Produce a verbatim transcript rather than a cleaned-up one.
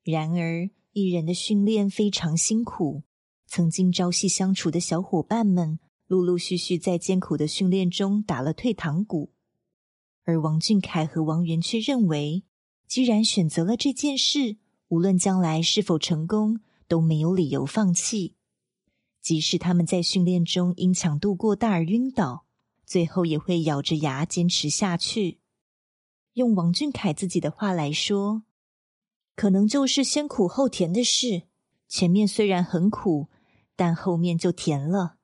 然而艺人的训练非常辛苦，曾经朝夕相处的小伙伴们陆陆续续在艰苦的训练中打了退堂鼓。而王俊凯和王源却认为，既然选择了这件事，无论将来是否成功，都没有理由放弃。即使他们在训练中因强度过大而晕倒，最后也会咬着牙坚持下去。用王俊凯自己的话来说，可能就是先苦后甜的事，前面虽然很苦，但后面就甜了。